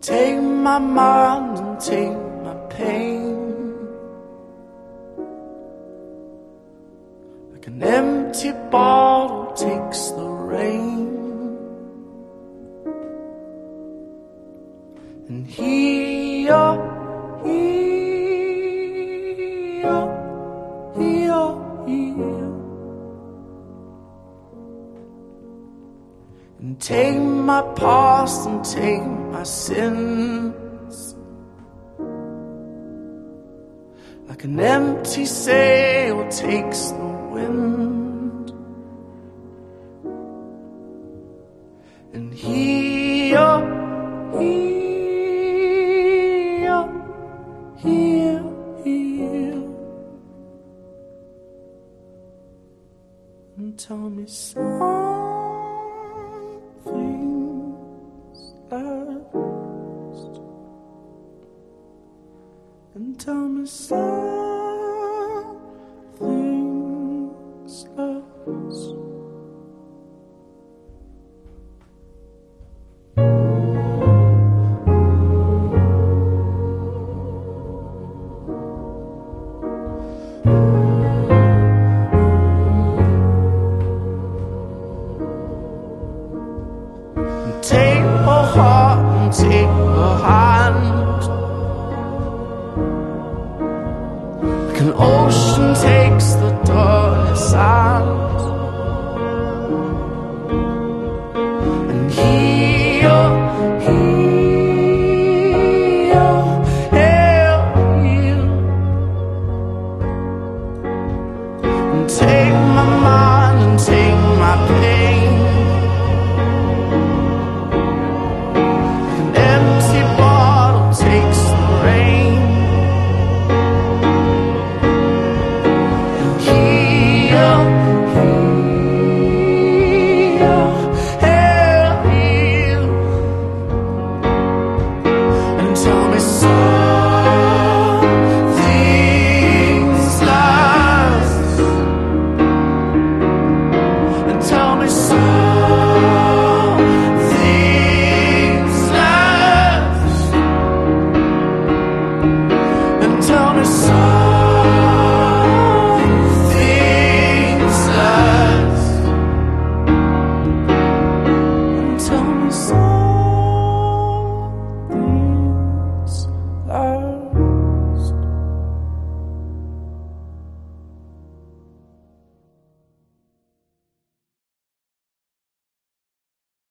Take my mind and take my pain, like an empty bottle takes the rain. And here, here, here, here, and take my past and take my sins, like an empty sail takes the wind. And here, here, here, here, and tell me something's last, and tell me something's last. Take her heart and take her hand, like an ocean